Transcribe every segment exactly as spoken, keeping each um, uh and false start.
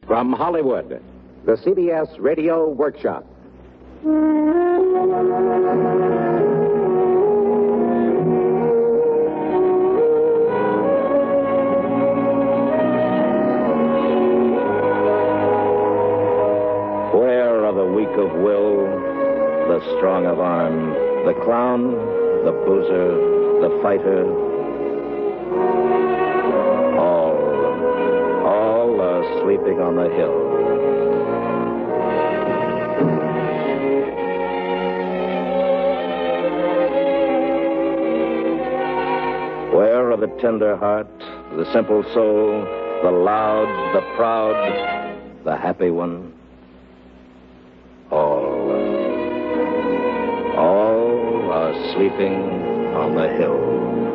From Hollywood, the C B S Radio Workshop. Where are the weak of will, the strong of arm, the clown, the boozer, the fighter? All, all are sleeping on the hill. Where are the tender heart, the simple soul, the loud, the proud, the happy one? All, all are sleeping on the hill.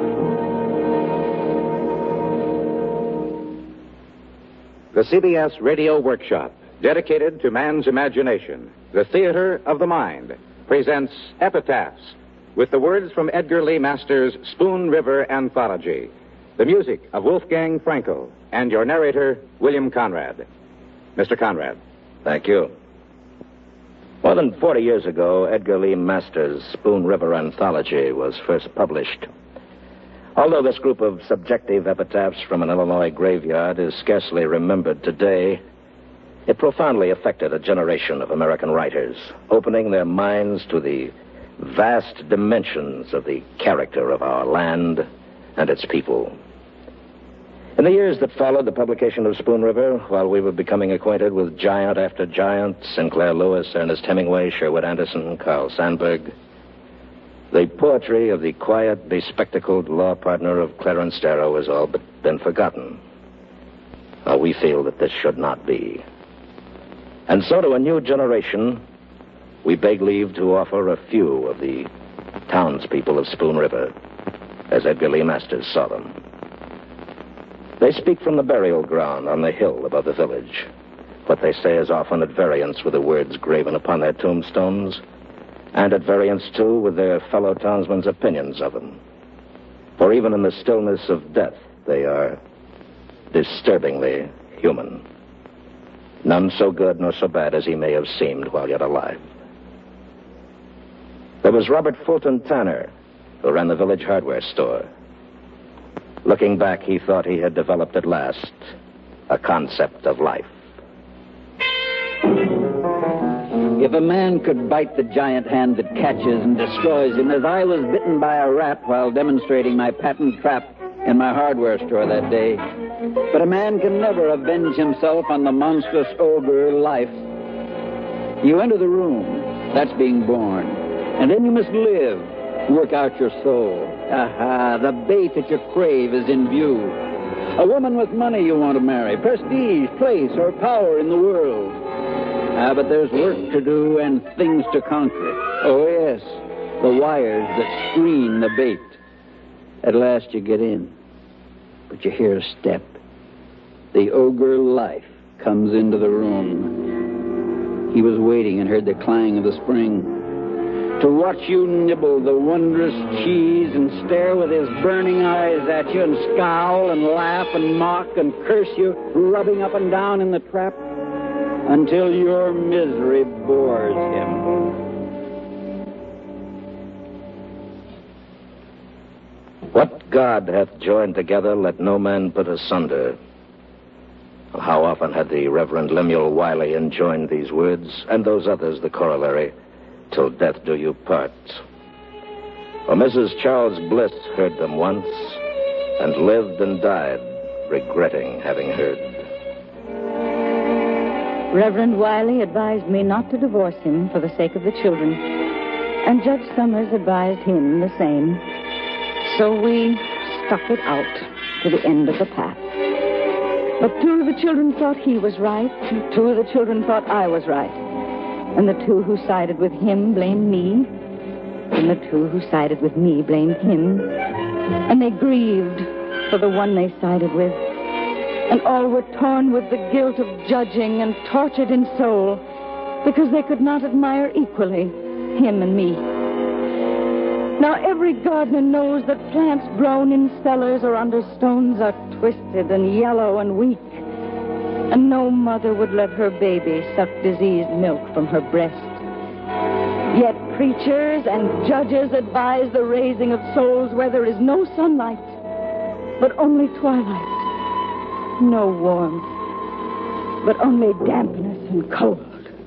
The C B S Radio Workshop, dedicated to man's imagination, the theater of the mind, presents Epitaphs, with the words from Edgar Lee Masters' Spoon River Anthology, the music of Wolfgang Frankel, and your narrator, William Conrad. Mister Conrad. Thank you. More than forty years ago, Edgar Lee Masters' Spoon River Anthology was first published. Although this group of subjective epitaphs from an Illinois graveyard is scarcely remembered today, it profoundly affected a generation of American writers, opening their minds to the vast dimensions of the character of our land and its people. In the years that followed the publication of Spoon River, while we were becoming acquainted with giant after giant, Sinclair Lewis, Ernest Hemingway, Sherwood Anderson, Carl Sandburg, the poetry of the quiet, bespectacled law partner of Clarence Darrow has all but been forgotten. Now, we feel that this should not be. And so to a new generation, we beg leave to offer a few of the townspeople of Spoon River, as Edgar Lee Masters saw them. They speak from the burial ground on the hill above the village. What they say is often at variance with the words graven upon their tombstones, and at variance, too, with their fellow townsmen's opinions of them. For even in the stillness of death, they are disturbingly human. None so good nor so bad as he may have seemed while yet alive. There was Robert Fulton Tanner, who ran the village hardware store. Looking back, he thought he had developed at last a concept of life. If a man could bite the giant hand that catches and destroys him, as I was bitten by a rat while demonstrating my patent trap in my hardware store that day, but a man can never avenge himself on the monstrous ogre life. You enter the room, that's being born, and then you must live, work out your soul. Aha, the bait that you crave is in view. A woman with money you want to marry, prestige, place, or power in the world. Ah, but there's work to do and things to conquer. Oh, yes, the wires that screen the bait. At last you get in, but you hear a step. The ogre life comes into the room. He was waiting and heard the clang of the spring. To watch you nibble the wondrous cheese and stare with his burning eyes at you and scowl and laugh and mock and curse you, rubbing up and down in the trap, until your misery bores him. What God hath joined together, let no man put asunder. How often had the Reverend Lemuel Wiley enjoined these words, and those others, the corollary, till death do you part. Or Missus Charles Bliss heard them once, and lived and died, regretting having heard. Reverend Wiley advised me not to divorce him for the sake of the children, and Judge Summers advised him the same. So we stuck it out to the end of the path. But two of the children thought he was right, and two of the children thought I was right. And the two who sided with him blamed me, and the two who sided with me blamed him. And they grieved for the one they sided with. And all were torn with the guilt of judging and tortured in soul because they could not admire equally him and me. Now every gardener knows that plants grown in cellars or under stones are twisted and yellow and weak. And no mother would let her baby suck diseased milk from her breast. Yet preachers and judges advise the raising of souls where there is no sunlight, but only twilight. No warmth, but only dampness and cold.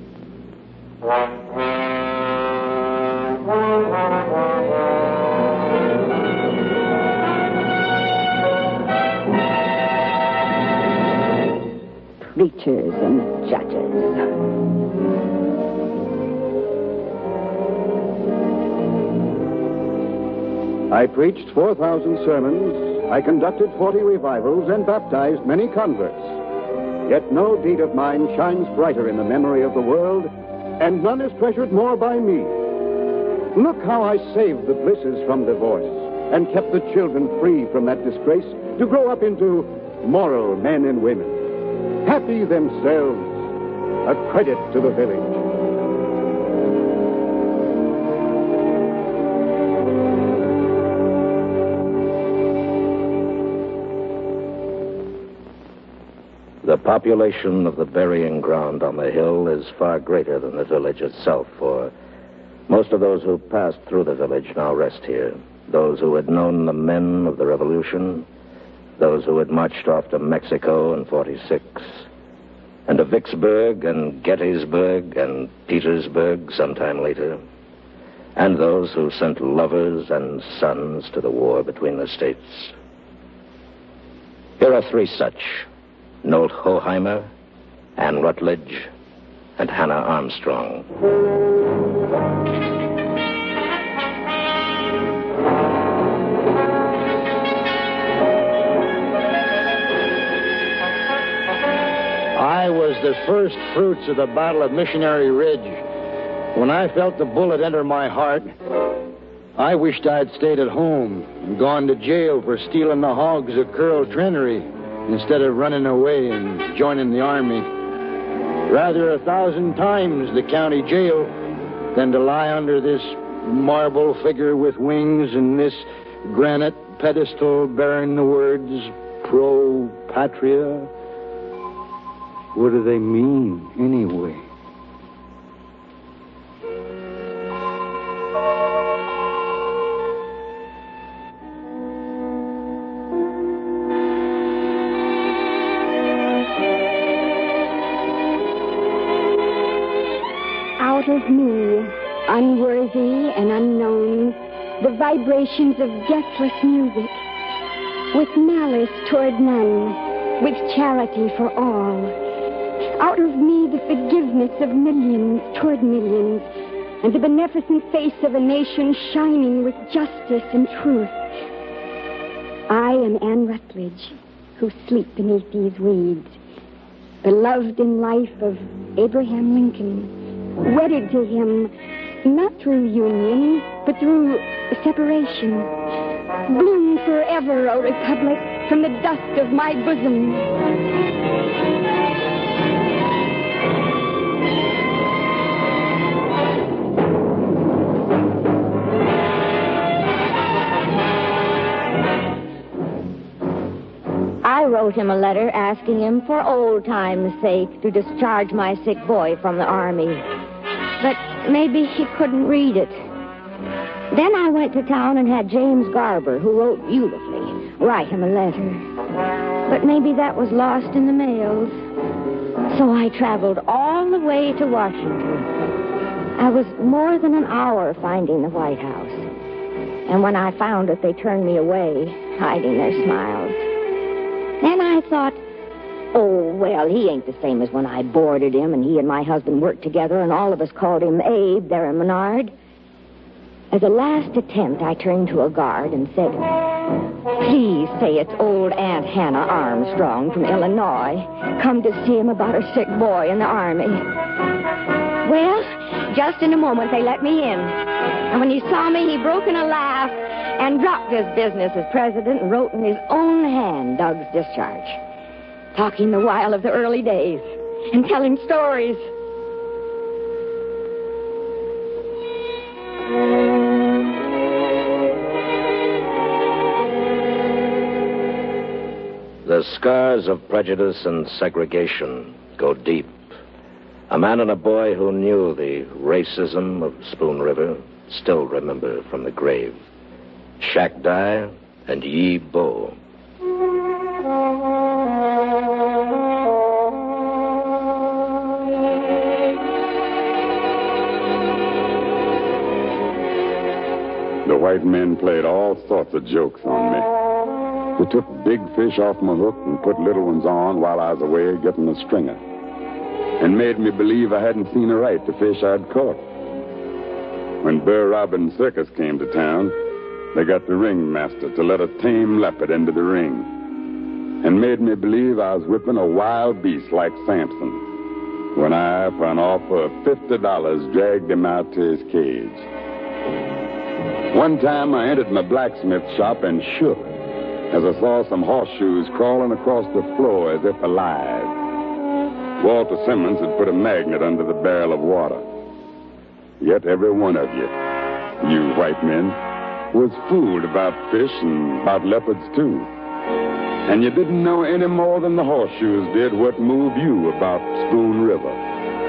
Preachers and judges. I preached four thousand sermons, I conducted forty revivals, and baptized many converts. Yet no deed of mine shines brighter in the memory of the world, and none is treasured more by me. Look how I saved the Blisses from divorce, and kept the children free from that disgrace, to grow up into moral men and women. Happy themselves, a credit to the village. The population of the burying ground on the hill is far greater than the village itself, for most of those who passed through the village now rest here. Those who had known the men of the Revolution, those who had marched off to Mexico in forty-six, and to Vicksburg and Gettysburg and Petersburg sometime later, and those who sent lovers and sons to the war between the states. Here are three such: Nolt Hoheimer, Anne Rutledge, and Hannah Armstrong. I was the first fruits of the Battle of Missionary Ridge. When I felt the bullet enter my heart, I wished I'd stayed at home and gone to jail for stealing the hogs of Curl Trenery instead of running away and joining the army. Rather a thousand times the county jail than to lie under this marble figure with wings and this granite pedestal bearing the words Pro Patria. What do they mean, anyway? Out of me, unworthy and unknown, the vibrations of deathless music, with malice toward none, with charity for all. Out of me, the forgiveness of millions toward millions, and the beneficent face of a nation shining with justice and truth. I am Anne Rutledge, who sleep beneath these weeds, beloved in life of Abraham Lincoln, wedded to him, not through union, but through separation. Bloom forever, O Republic, from the dust of my bosom. I wrote him a letter asking him for old time's sake to discharge my sick boy from the army. But maybe he couldn't read it. Then I went to town and had James Garber, who wrote beautifully, write him a letter. But maybe that was lost in the mails. So I traveled all the way to Washington. I was more than an hour finding the White House. And when I found it, they turned me away, hiding their smiles. Then I thought, oh, well, he ain't the same as when I boarded him and he and my husband worked together and all of us called him Abe there in Menard. As a last attempt, I turned to a guard and said, please say it's old Aunt Hannah Armstrong from Illinois. Come to see him about a sick boy in the army. Well, just in a moment they let me in. And when he saw me, he broke in a laugh and dropped his business as president and wrote in his own hand Doug's discharge, talking the while of the early days and telling stories. The scars of prejudice and segregation go deep. A man and a boy who knew the racism of Spoon River still remember from the grave. Shak Dai and Yi Bo. The white men played all sorts of jokes on me. They took big fish off my hook and put little ones on while I was away getting a stringer, and made me believe I hadn't seen right the fish I'd caught. When Burr Robbins Circus came to town, they got the ringmaster to let a tame leopard into the ring, and made me believe I was whipping a wild beast like Samson, when I, for an offer of fifty dollars, dragged him out to his cage. One time I entered my blacksmith shop and shook as I saw some horseshoes crawling across the floor as if alive. Walter Simmons had put a magnet under the barrel of water. Yet every one of you, you white men, was fooled about fish and about leopards too. And you didn't know any more than the horseshoes did what moved you about Spoon River.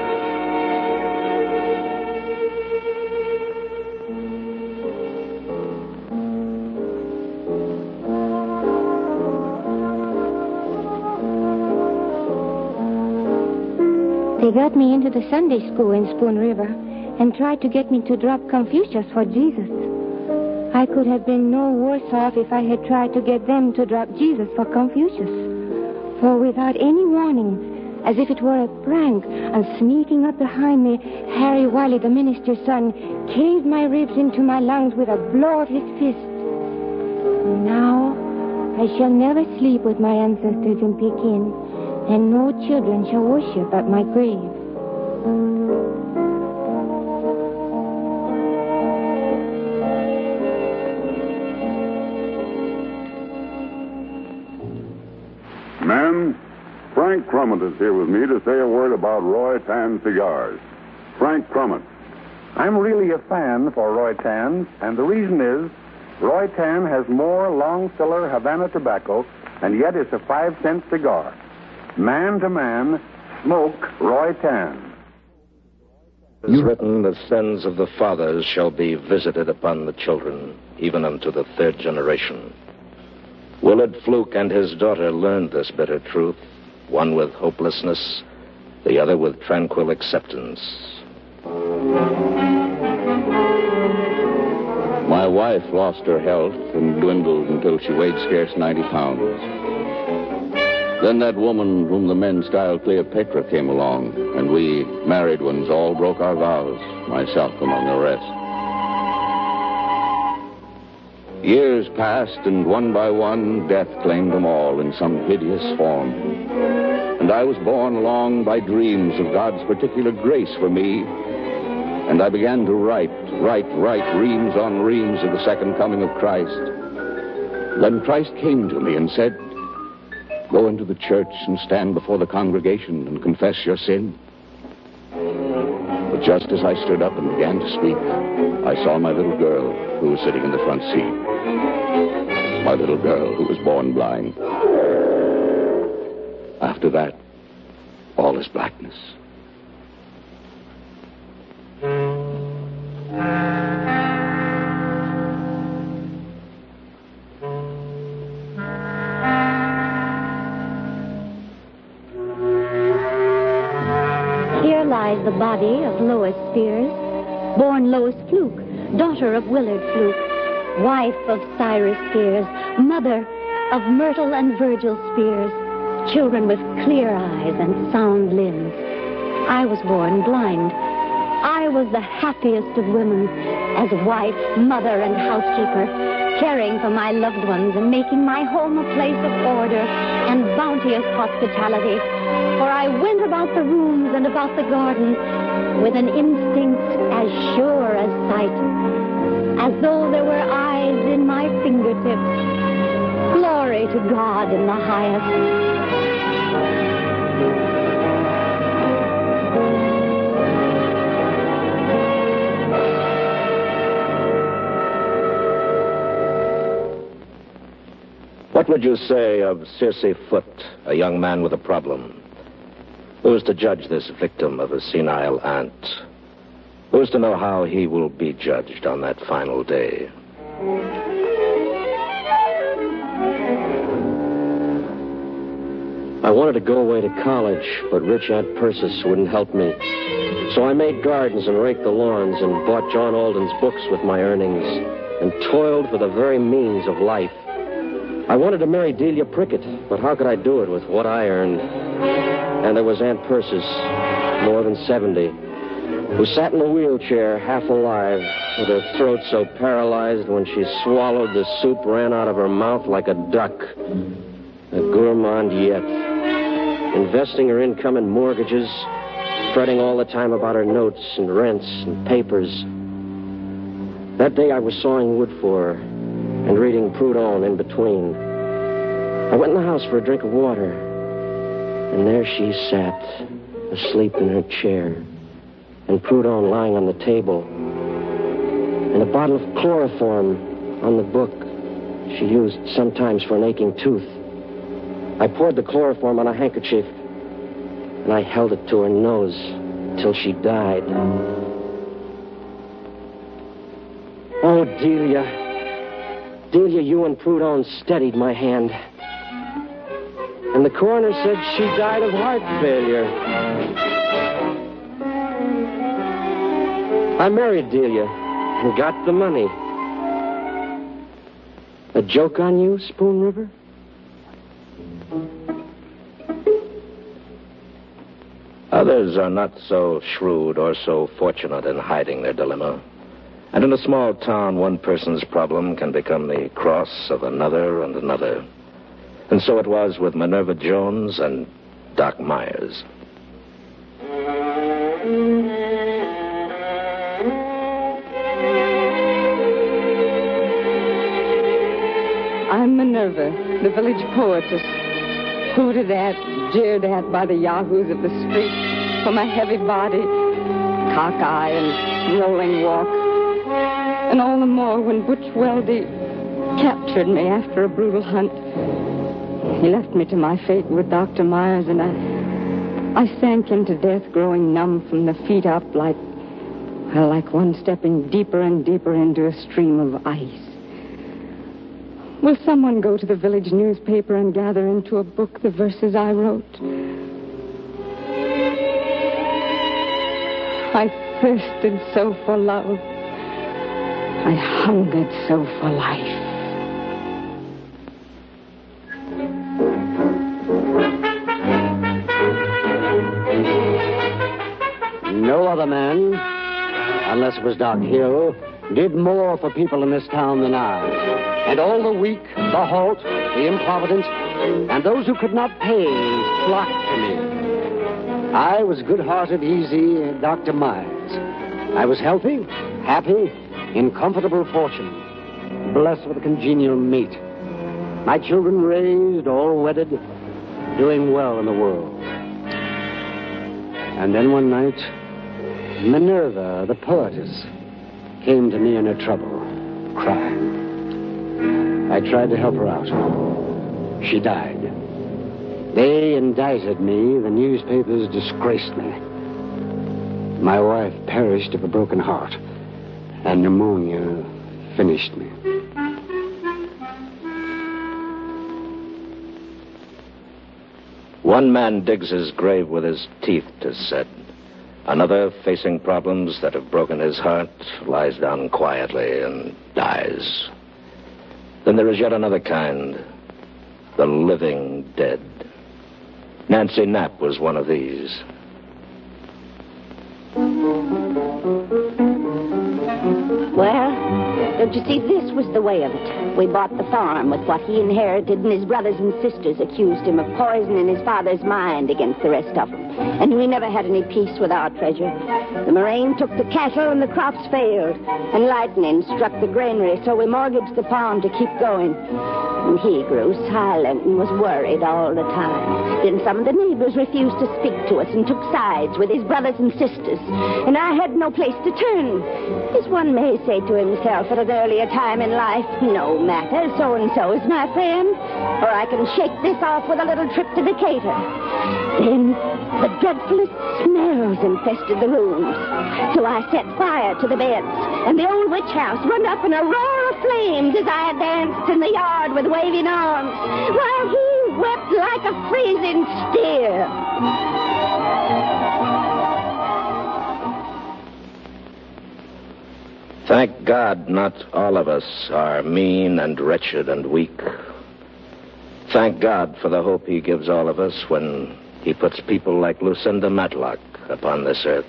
They got me into the Sunday school in Spoon River and tried to get me to drop Confucius for Jesus. I could have been no worse off if I had tried to get them to drop Jesus for Confucius. For without any warning, as if it were a prank, and sneaking up behind me, Harry Wiley, the minister's son, caved my ribs into my lungs with a blow of his fist. Now I shall never sleep with my ancestors in Pekin, and no children shall worship at my grave. Ma'am, Frank Crummett is here with me to say a word about Roy Tan cigars. Frank Crummett. I'm really a fan for Roy Tan, and the reason is Roy Tan has more long-filler Havana tobacco, and yet it's a five-cent cigar. Man to man, smoke Roy Tan. It is written, the sins of the fathers shall be visited upon the children, even unto the third generation. Willard Fluke and his daughter learned this bitter truth, one with hopelessness, the other with tranquil acceptance. My wife lost her health and dwindled until she weighed scarce ninety pounds. Then that woman whom the men styled Cleopatra came along, and we married ones all broke our vows, myself among the rest. Years passed, and one by one, death claimed them all in some hideous form. And I was borne along by dreams of God's particular grace for me, and I began to write, write, write reams on reams of the second coming of Christ. Then Christ came to me and said, "Go into the church and stand before the congregation and confess your sin." But just as I stood up and began to speak, I saw my little girl who was sitting in the front seat. My little girl who was born blind. After that, all is blackness. Here lies the body of Lois Spears, born Lois Fluke, daughter of Willard Fluke, wife of Cyrus Spears, mother of Myrtle and Virgil Spears, children with clear eyes and sound limbs. I was born blind. I was the happiest of women, as wife, mother, and housekeeper, caring for my loved ones and making my home a place of order and bounteous hospitality. For I went about the rooms and about the garden with an instinct as sure as sight, as though there were eyes in my fingertips. Glory to God in the highest. What What would you say of Circe Foote, a young man with a problem? Who is to judge this victim of a senile aunt? Who is to know how he will be judged on that final day? I wanted to go away to college, but rich Aunt Persis wouldn't help me. So I made gardens and raked the lawns and bought John Alden's books with my earnings and toiled for the very means of life. I wanted to marry Delia Prickett, but how could I do it with what I earned? And there was Aunt Persis, more than seventy, who sat in a wheelchair, half alive, with her throat so paralyzed when she swallowed the soup ran out of her mouth like a duck. A gourmand yet, investing her income in mortgages, fretting all the time about her notes and rents and papers. That day I was sawing wood for her and reading Proudhon in between. I went in the house for a drink of water, and there she sat, asleep in her chair, and Proudhon lying on the table, and a bottle of chloroform on the book she used sometimes for an aching tooth. I poured the chloroform on a handkerchief, and I held it to her nose till she died. Oh, Delia. Delia, you and Proudhon steadied my hand. And the coroner said she died of heart failure. I married Delia and got the money. A joke on you, Spoon River? Others are not so shrewd or so fortunate in hiding their dilemma. And in a small town, one person's problem can become the cross of another and another. And so it was with Minerva Jones and Doc Myers. I'm Minerva, the village poetess, hooted at, jeered at by the yahoos of the street for my heavy body, cockeye, and rolling walk. And all the more when Butch Weldy captured me after a brutal hunt. He left me to my fate with Doctor Myers, and I, I sank into death, growing numb from the feet up, like, well, like one stepping deeper and deeper into a stream of ice. Will someone go to the village newspaper and gather into a book the verses I wrote? I thirsted so for love. I hungered so for life. No other man, unless it was Doc Hill, did more for people in this town than I. And all the weak, the halt, the improvident, and those who could not pay flocked to me. I was good-hearted, easy Doctor Myers. I was healthy, happy, in comfortable fortune, blessed with a congenial mate. My children raised, all wedded, doing well in the world. And then one night, Minerva, the poetess, came to me in her trouble, crying. I tried to help her out. She died. They indicted me. The newspapers disgraced me. My wife perished of a broken heart, and pneumonia finished me. One man digs his grave with his teeth, 'tis said. Another, facing problems that have broken his heart, lies down quietly and dies. Then there is yet another kind, the living dead. Nancy Knapp was one of these. Well, don't you see, this was the way of it. We bought the farm with what he inherited, and his brothers and sisters accused him of poisoning his father's mind against the rest of them. And we never had any peace with our treasure. The moraine took the cattle, and the crops failed. And lightning struck the granary, so we mortgaged the farm to keep going. And he grew silent and was worried all the time. Then some of the neighbors refused to speak to us and took sides with his brothers and sisters. And I had no place to turn. As one may say to himself at an earlier time in life, no matter, so-and-so is my friend. Or I can shake this off with a little trip to Decatur. Then the dreadfulest smells infested the rooms. So I set fire to the beds, and the old witch house went up in a roar of flames as I danced in the yard with waving arms, while he wept like a freezing steer. Thank God not all of us are mean and wretched and weak. Thank God for the hope he gives all of us when he puts people like Lucinda Matlock upon this earth.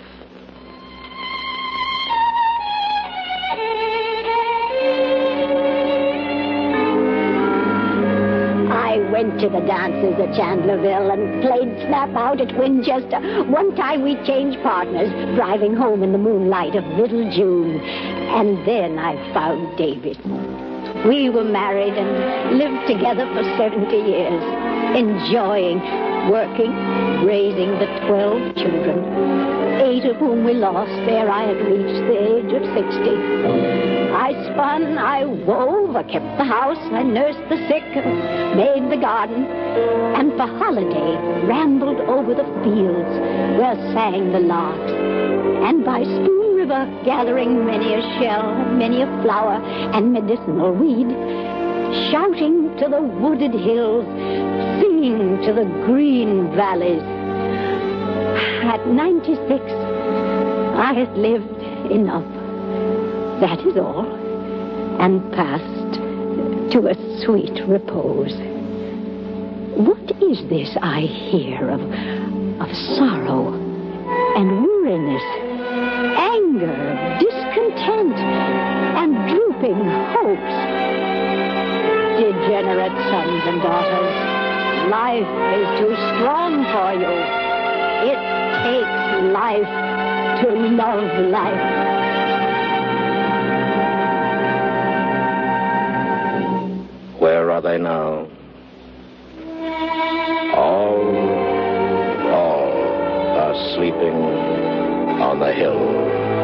I went to the dances at Chandlerville and played snap out at Winchester. One time we changed partners, driving home in the moonlight of Little June. And then I found David. We were married and lived together for seventy years, enjoying, working, raising the twelve children, eight of whom we lost ere I had reached the age of sixty. I spun, I wove, I kept the house, I nursed the sick, and made the garden, and for holiday rambled over the fields where sang the larks, and by Spoon River gathering many a shell, many a flower, and medicinal weed, shouting to the wooded hills, singing to the green valleys. At ninety-six, I had lived enough. That is all, and passed to a sweet repose. What is this I hear of, of sorrow and weariness, anger, discontent, and drooping hopes? Degenerate sons and daughters, life is too strong for you. It takes life to love life. Where are they now? All, all are sleeping on the hill.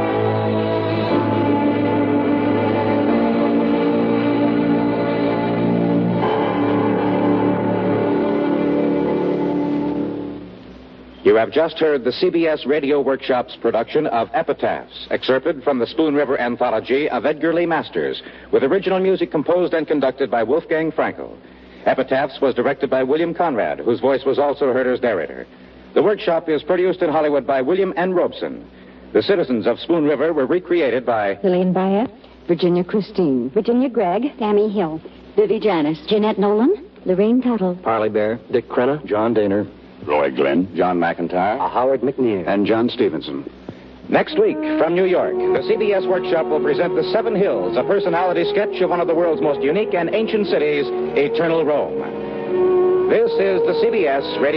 You have just heard the C B S Radio Workshop's production of Epitaphs, excerpted from the Spoon River anthology of Edgar Lee Masters, with original music composed and conducted by Wolfgang Frankel. Epitaphs was directed by William Conrad, whose voice was also heard as narrator. The workshop is produced in Hollywood by William N. Robeson. The citizens of Spoon River were recreated by Lillian Bayette, Virginia Christine, Virginia Gregg, Sammy Hill, Vivi Janis, Jeanette Nolan, Lorraine Tuttle, Parley Bear, Dick Crenna, John Daner, Roy Glenn, John McIntyre, Howard McNear, and John Stevenson. Next week, from New York, the C B S Workshop will present The Seven Hills, a personality sketch of one of the world's most unique and ancient cities, eternal Rome. This is the C B S Radio